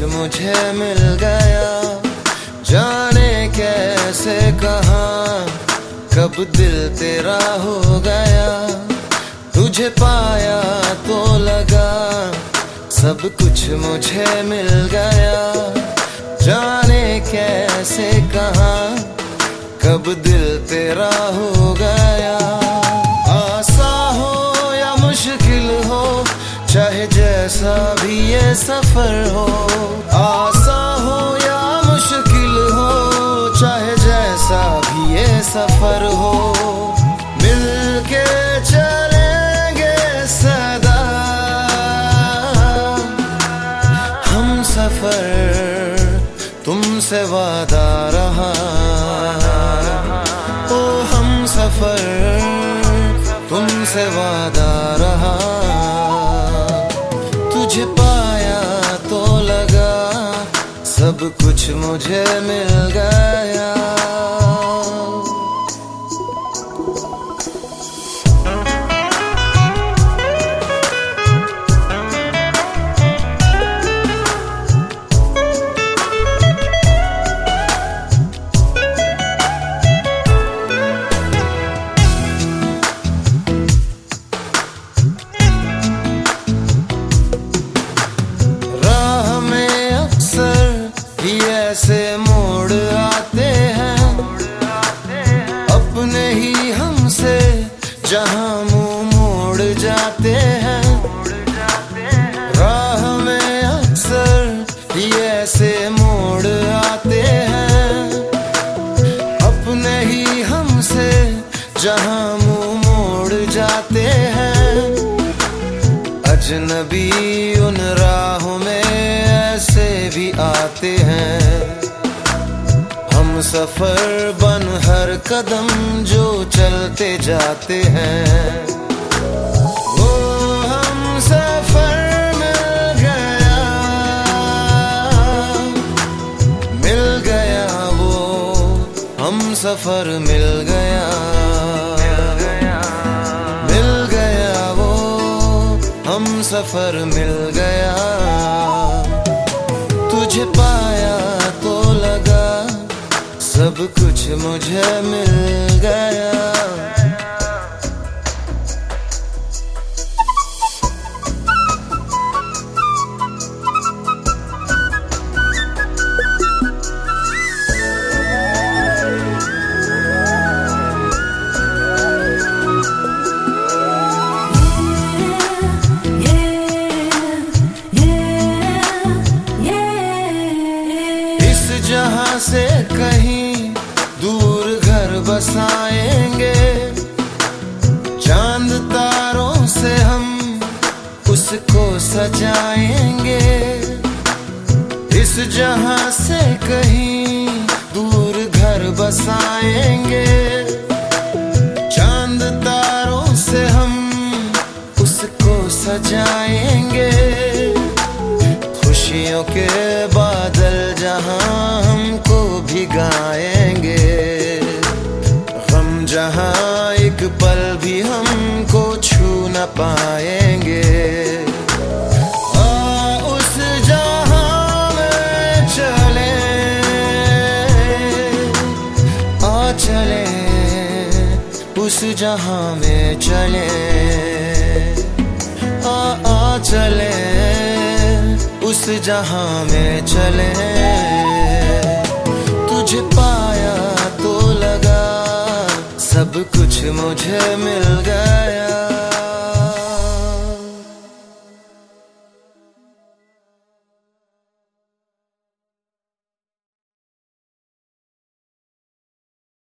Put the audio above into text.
मुझे मिल गया, जाने कैसे कहाँ कब दिल तेरा हो गया। तुझे पाया तो लगा सब कुछ मुझे मिल गया, जाने कैसे कहाँ कब दिल तेरा हो गया। आसा हो या मुश्किल हो, चाहे जैसा भी ये सफर हो। आसा हो या मुश्किल हो, चाहे जैसा भी ये सफर हो। मिलके चलेंगे सदा हम सफर, तुमसे वादा रहा। ओ हम सफर, तुमसे वादा रहा। तुझे पाया तो लगा सब कुछ मुझे मिल गया। ऐसे मोड़ आते हैं अपने ही हमसे, जहां मुंह मोड़ जाते हैं। राह में अक्सर ही ऐसे मोड़ आते हैं अपने ही हमसे, जहां मुंह मोड़ जाते हैं। अजनबी उन राहों में ऐसे भी आते हैं, हम सफर बन हर कदम जो चलते जाते हैं। वो हम सफर मिल गया वो हम सफर मिल गया, मिल गया वो हम सफर मिल गया। तुझे पाया तो लगा सब कुछ मुझे मिल गया। जहां से कहीं दूर घर बसाएंगे, चांद तारों से हम उसको सजाएंगे। इस जहां से कहीं दूर घर बसाएंगे, चांद तारों से हम उसको सजाएंगे। खुशियों के बादल जहां हमको भिगाएंगे, गम जहां एक पल भी हमको छू न पाएंगे। उस जहां में चले चले, उस जहां में चले चले, उस जहां में चले। तुझे पाया तो लगा सब कुछ मुझे मिल गया।